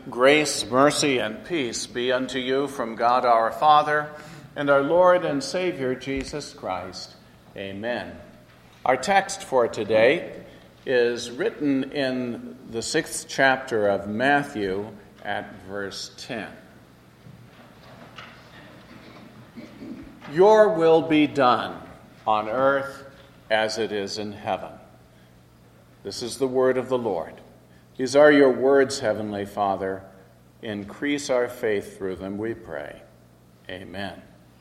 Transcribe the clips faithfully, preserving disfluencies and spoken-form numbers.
Grace, mercy, and peace be unto you from God our Father and our Lord and Savior Jesus Christ. Amen. Our text for today is written in the sixth chapter of Matthew at verse ten. Your will be done on earth as it is in heaven. This is the word of the Lord. These are your words, Heavenly Father. Increase our faith through them, we pray. Amen.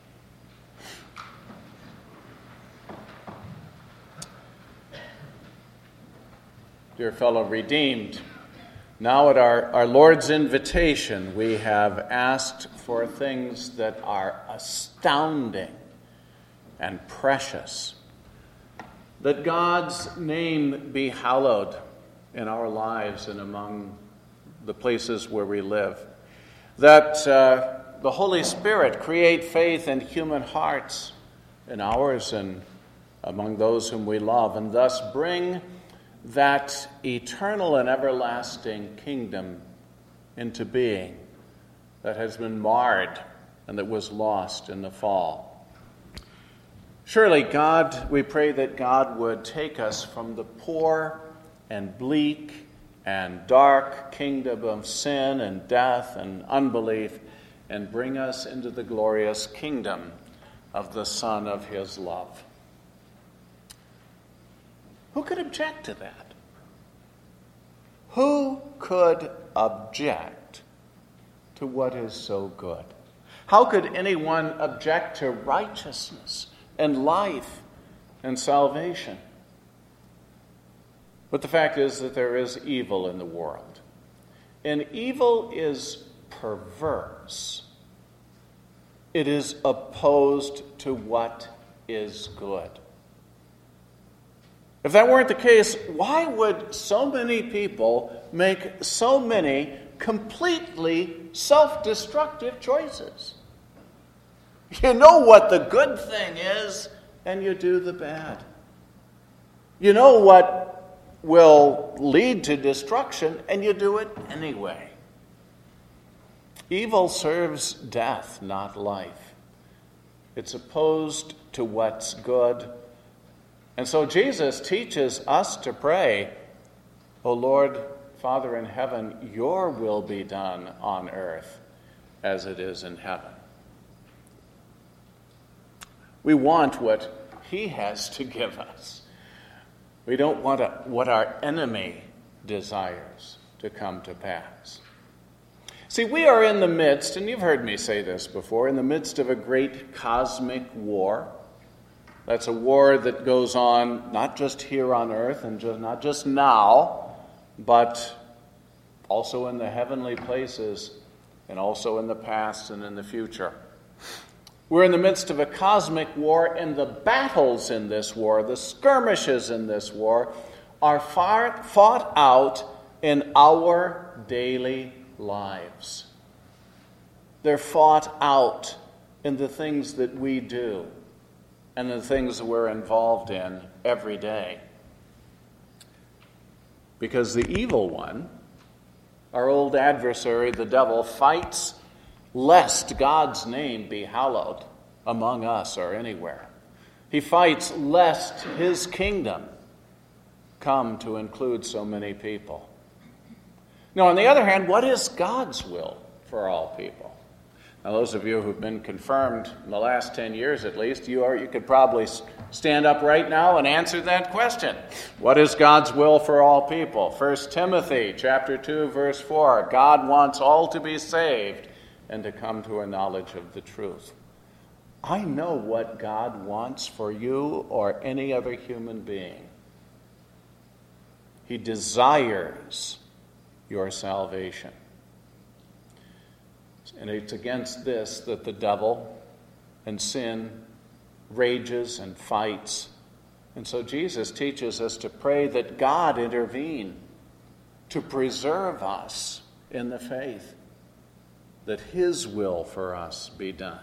Dear fellow redeemed, now at our, our Lord's invitation, we have asked for things that are astounding and precious. That God's name be hallowed in our lives and among the places where we live. That uh, the Holy Spirit create faith in human hearts, in ours and among those whom we love, and thus bring that eternal and everlasting kingdom into being that has been marred and that was lost in the fall. Surely God, we pray that God would take us from the poor and bleak and dark kingdom of sin and death and unbelief and bring us into the glorious kingdom of the Son of his love. Who could object to that? Who could object to what is so good? How could anyone object to righteousness and life and salvation? But the fact is that there is evil in the world. And evil is perverse. It is opposed to what is good. If that weren't the case, why would so many people make so many completely self-destructive choices? You know what the good thing is, and you do the bad. You know what will lead to destruction, and you do it anyway. Evil serves death, not life. It's opposed to what's good. And so Jesus teaches us to pray, O Lord, Father in heaven, your will be done on earth as it is in heaven. We want what he has to give us. We don't want a, what our enemy desires to come to pass. See, we are in the midst, and you've heard me say this before, in the midst of a great cosmic war. That's a war that goes on not just here on earth and just, not just now, but also in the heavenly places and also in the past and in the future. We're in the midst of a cosmic war, and the battles in this war, the skirmishes in this war, are far, fought out in our daily lives. They're fought out in the things that we do and the things that we're involved in every day. Because the evil one, our old adversary, the devil, fights lest God's name be hallowed among us or anywhere. He fights lest his kingdom come to include so many people. Now, on the other hand, what is God's will for all people? Now, those of you who've been confirmed in the last ten years at least, you are you could probably stand up right now and answer that question. What is God's will for all people? First Timothy chapter two, verse four. God wants all to be saved and to come to a knowledge of the truth. I know what God wants for you or any other human being. He desires your salvation. And it's against this that the devil and sin rages and fights. And so Jesus teaches us to pray that God intervene to preserve us in the faith, that his will for us be done.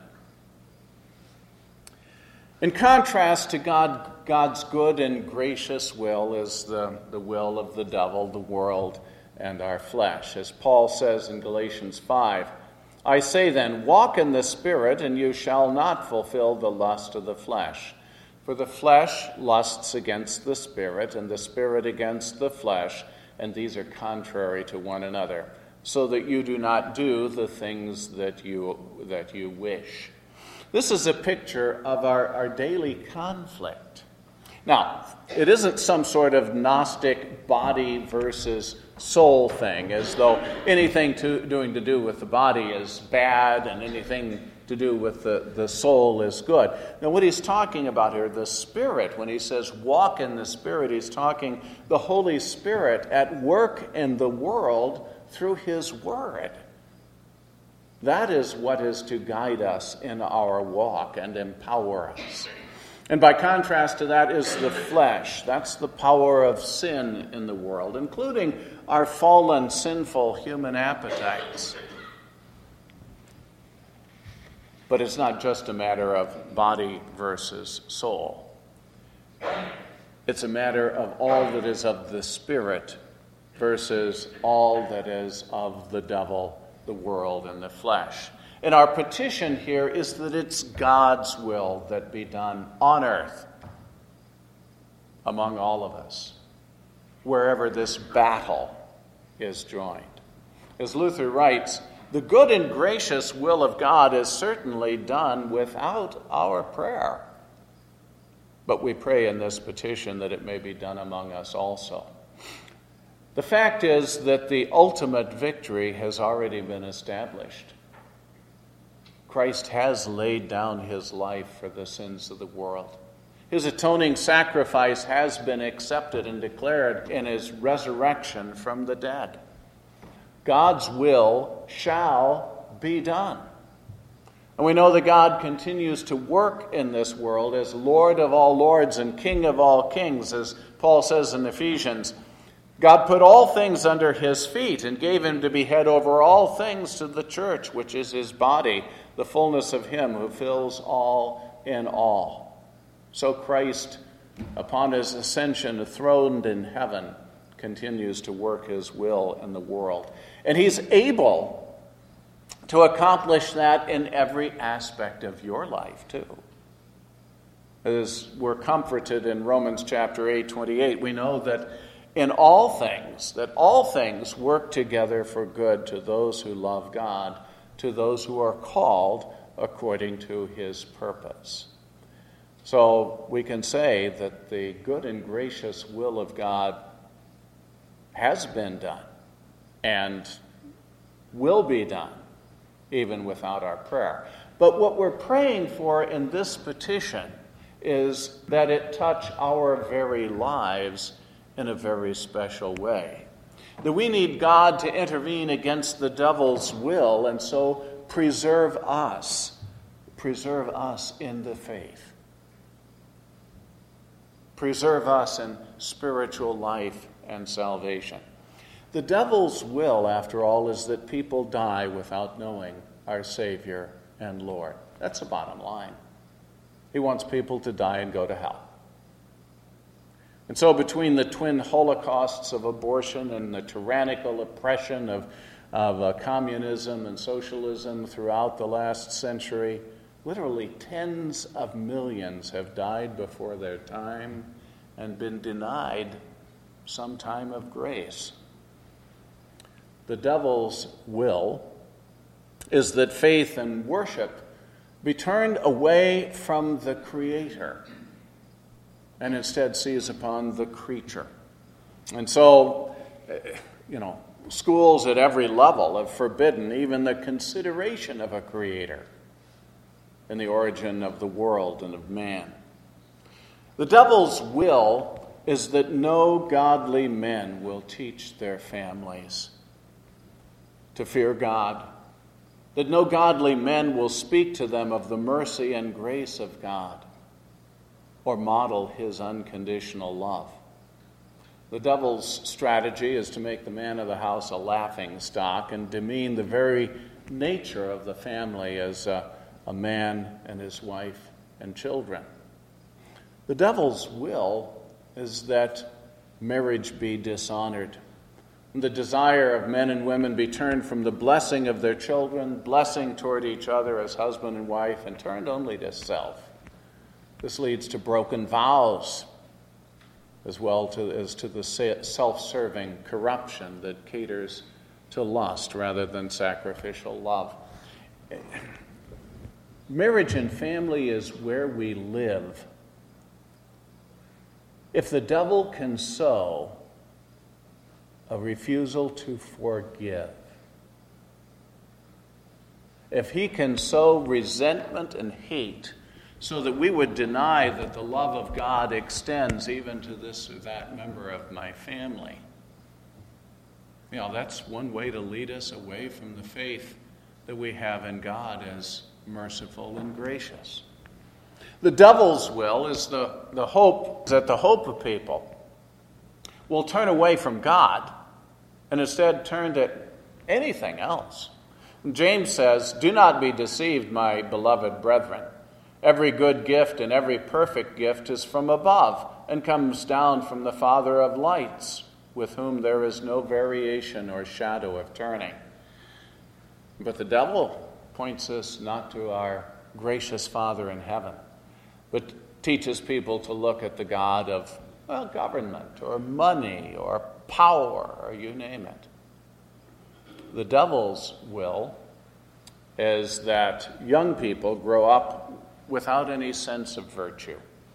In contrast to God, God's good and gracious will is the, the will of the devil, the world, and our flesh. As Paul says in Galatians five, I say then, walk in the Spirit, and you shall not fulfill the lust of the flesh. For the flesh lusts against the Spirit, and the Spirit against the flesh, and these are contrary to one another, so that you do not do the things that you that you wish. This is a picture of our, our daily conflict. Now, it isn't some sort of Gnostic body versus soul thing, as though anything to, doing to do with the body is bad and anything to do with the, the soul is good. Now, what he's talking about here, the Spirit, when he says walk in the Spirit, he's talking the Holy Spirit at work in the world through his Word. That is what is to guide us in our walk and empower us. And by contrast to that is the flesh. That's the power of sin in the world, including our fallen, sinful human appetites. But it's not just a matter of body versus soul. It's a matter of all that is of the Spirit versus all that is of the devil, the world, and the flesh. And our petition here is that it's God's will that be done on earth among all of us, wherever this battle is joined. As Luther writes, the good and gracious will of God is certainly done without our prayer. But we pray in this petition that it may be done among us also. The fact is that the ultimate victory has already been established. Christ has laid down his life for the sins of the world. His atoning sacrifice has been accepted and declared in his resurrection from the dead. God's will shall be done. And we know that God continues to work in this world as Lord of all lords and King of all kings, as Paul says in Ephesians. God put all things under his feet and gave him to be head over all things to the church, which is his body, the fullness of him who fills all in all. So Christ, upon his ascension, enthroned in heaven, continues to work his will in the world. And he's able to accomplish that in every aspect of your life, too. As we're comforted in Romans chapter eight, twenty-eight, we know that in all things, that all things work together for good to those who love God, to those who are called according to his purpose. So we can say that the good and gracious will of God has been done and will be done, even without our prayer. But what we're praying for in this petition is that it touch our very lives in a very special way. That we need God to intervene against the devil's will and so preserve us, preserve us in the faith. Preserve us in spiritual life and salvation. The devil's will, after all, is that people die without knowing our Savior and Lord. That's the bottom line. He wants people to die and go to hell. And so between the twin holocausts of abortion and the tyrannical oppression of, of uh, communism and socialism throughout the last century, literally tens of millions have died before their time and been denied some time of grace. The devil's will is that faith and worship be turned away from the Creator and instead seize upon the creature. And so, you know, schools at every level have forbidden even the consideration of a creator in the origin of the world and of man. The devil's will is that no godly men will teach their families to fear God, that no godly men will speak to them of the mercy and grace of God, or model his unconditional love. The devil's strategy is to make the man of the house a laughing stock and demean the very nature of the family as a, a man and his wife and children. The devil's will is that marriage be dishonored, the desire of men and women be turned from the blessing of their children, blessing toward each other as husband and wife, and turned only to self. This leads to broken vows, as well to, as to the self-serving corruption that caters to lust rather than sacrificial love. Marriage and family is where we live. If the devil can sow a refusal to forgive, if he can sow resentment and hate so that we would deny that the love of God extends even to this or that member of my family, you know, that's one way to lead us away from the faith that we have in God as merciful and gracious. The devil's will is the, the hope that the hope of people will turn away from God and instead turn to anything else. James says, "Do not be deceived, my beloved brethren. Every good gift and every perfect gift is from above and comes down from the Father of lights, with whom there is no variation or shadow of turning." But the devil points us not to our gracious Father in heaven, but teaches people to look at the God of, well, government or money or power or you name it. The devil's will is that young people grow up without any sense of virtue,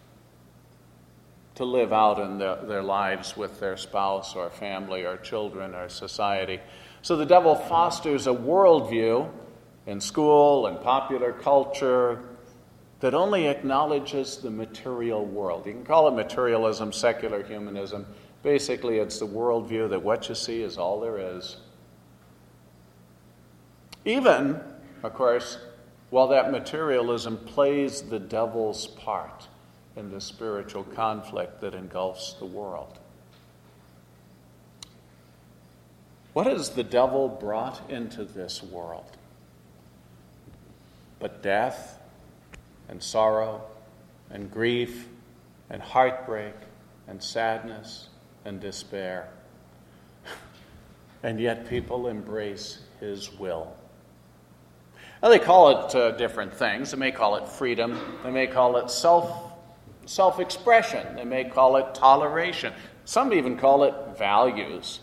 to live out in the, their lives with their spouse or family or children or society. So the devil fosters a worldview in school and popular culture that only acknowledges the material world. You can call it materialism, secular humanism. Basically, it's the worldview that what you see is all there is. Even, of course, while that materialism plays the devil's part in the spiritual conflict that engulfs the world. What has the devil brought into this world but death and sorrow and grief and heartbreak and sadness and despair? And yet people embrace his will. Now, they call it uh, different things. They may call it freedom. They may call it self, self-expression. They may call it toleration. Some even call it values.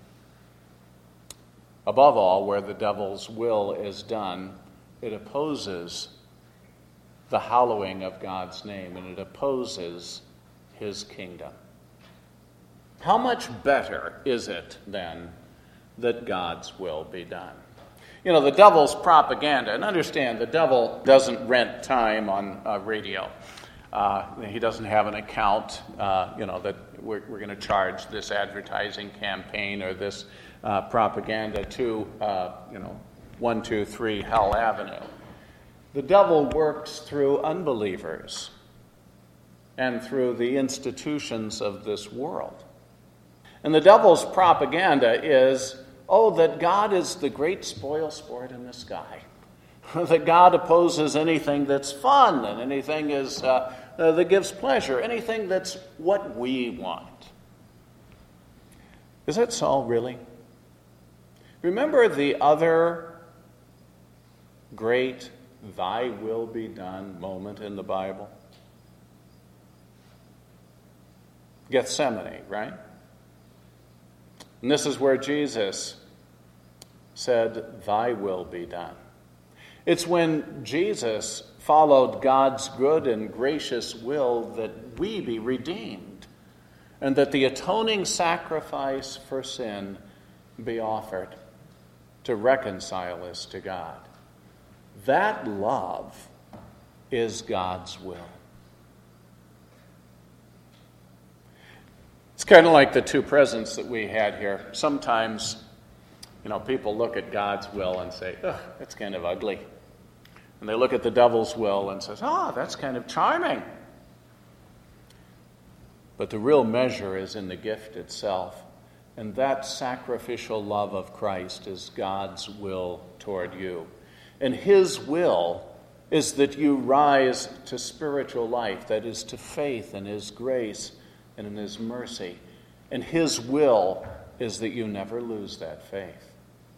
Above all, where the devil's will is done, it opposes the hallowing of God's name, and it opposes his kingdom. How much better is it, then, that God's will be done? You know, the devil's propaganda, and understand, the devil doesn't rent time on uh, radio. Uh, he doesn't have an account, uh, you know, that we're, we're going to charge this advertising campaign or this uh, propaganda to, uh, you know, one two three Hell Avenue. The devil works through unbelievers and through the institutions of this world. And the devil's propaganda is, oh, that God is the great spoil sport in the sky. That God opposes anything that's fun and anything is, uh, uh, that gives pleasure, anything that's what we want. Is that so, really? Remember the other great "thy will be done" moment in the Bible? Gethsemane, right? And this is where Jesus said, "Thy will be done." It's when Jesus followed God's good and gracious will that we be redeemed, and that the atoning sacrifice for sin be offered to reconcile us to God. That love is God's will. It's kind of like the two presents that we had here. Sometimes, you know, people look at God's will and say, "Ugh, that's kind of ugly." And they look at the devil's will and says, "Ah, oh, that's kind of charming." But the real measure is in the gift itself. And that sacrificial love of Christ is God's will toward you. And his will is that you rise to spiritual life, that is, to faith in his grace and in his mercy. And his will is that you never lose that faith.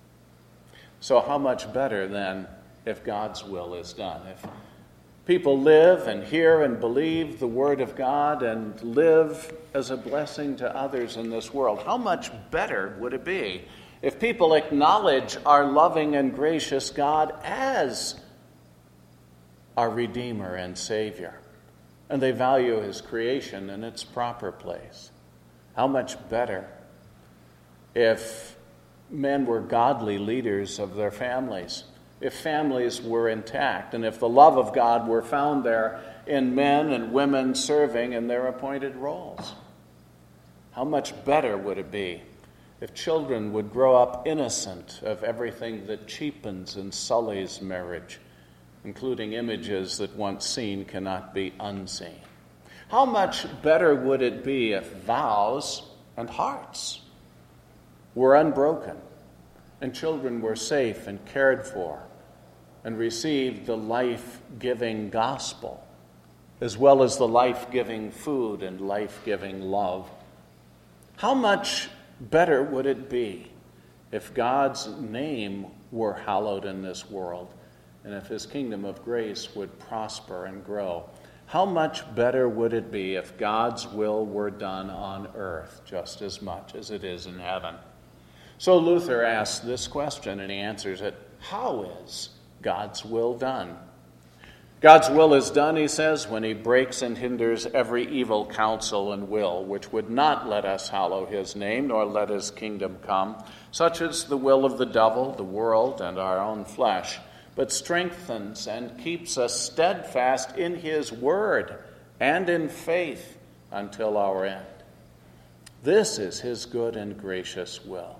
So how much better then if God's will is done? If people live and hear and believe the Word of God and live as a blessing to others in this world, how much better would it be if people acknowledge our loving and gracious God as our Redeemer and Savior, and they value His creation in its proper place? How much better if men were godly leaders of their families, if families were intact, and if the love of God were found there in men and women serving in their appointed roles. How much better would it be if children would grow up innocent of everything that cheapens and sullies marriage, including images that once seen cannot be unseen? How much better would it be if vows and hearts were unbroken, and children were safe and cared for, and received the life-giving gospel, as well as the life-giving food and life-giving love? How much better would it be if God's name were hallowed in this world, and if His kingdom of grace would prosper and grow? How much better would it be if God's will were done on earth just as much as it is in heaven? So Luther asks this question, and he answers it: how is God's will done? God's will is done, he says, when He breaks and hinders every evil counsel and will, which would not let us hallow His name, nor let His kingdom come, such as the will of the devil, the world, and our own flesh, but strengthens and keeps us steadfast in His word and in faith until our end. This is His good and gracious will.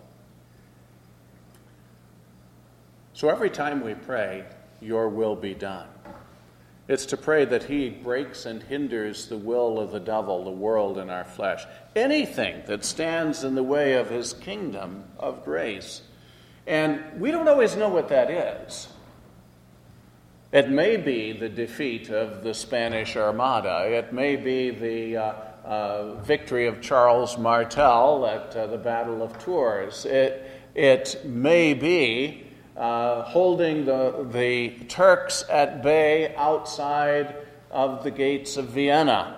So every time we pray, "Your will be done," it's to pray that He breaks and hinders the will of the devil, the world, and our flesh. Anything that stands in the way of His kingdom of grace. And we don't always know what that is. It may be the defeat of the Spanish Armada. It may be the uh, uh, victory of Charles Martel at uh, the Battle of Tours. It, it may be Uh, holding the, the Turks at bay outside of the gates of Vienna.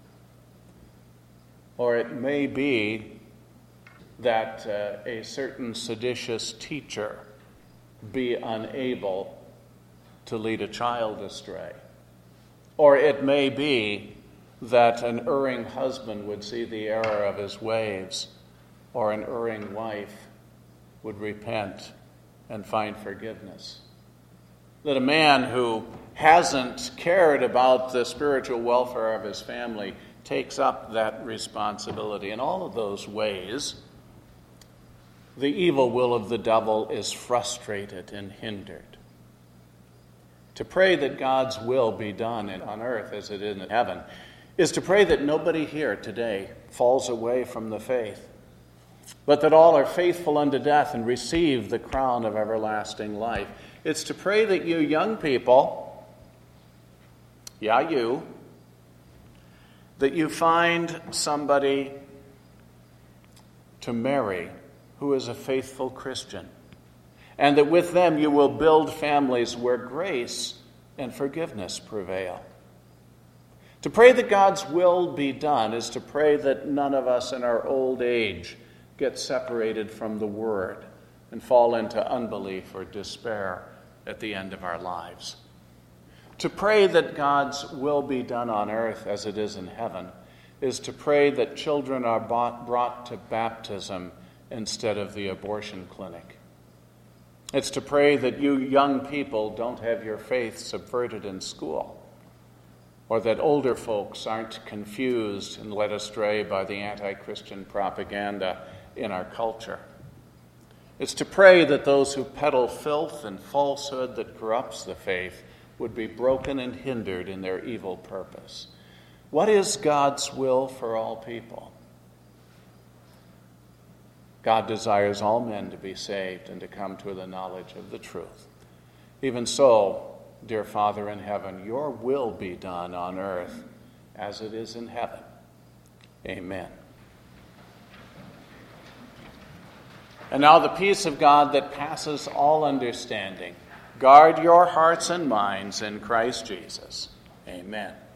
Or it may be that uh, a certain seditious teacher be unable to lead a child astray. Or it may be that an erring husband would see the error of his ways, or an erring wife would repent and find forgiveness. That a man who hasn't cared about the spiritual welfare of his family takes up that responsibility. In all of those ways, the evil will of the devil is frustrated and hindered. To pray that God's will be done on earth as it is in heaven is to pray that nobody here today falls away from the faith, but that all are faithful unto death and receive the crown of everlasting life. It's to pray that you young people, yeah, you, that you find somebody to marry who is a faithful Christian, and that with them you will build families where grace and forgiveness prevail. To pray that God's will be done is to pray that none of us in our old age get separated from the Word and fall into unbelief or despair at the end of our lives. To pray that God's will be done on earth as it is in heaven is to pray that children are brought to baptism instead of the abortion clinic. It's to pray that you young people don't have your faith subverted in school, or that older folks aren't confused and led astray by the anti-Christian propaganda in our culture. It's to pray that those who peddle filth and falsehood that corrupts the faith would be broken and hindered in their evil purpose. What is God's will for all people? God desires all men to be saved and to come to the knowledge of the truth. Even so, dear Father in heaven, your will be done on earth as it is in heaven. Amen. And now the peace of God that passes all understanding, guard your hearts and minds in Christ Jesus. Amen.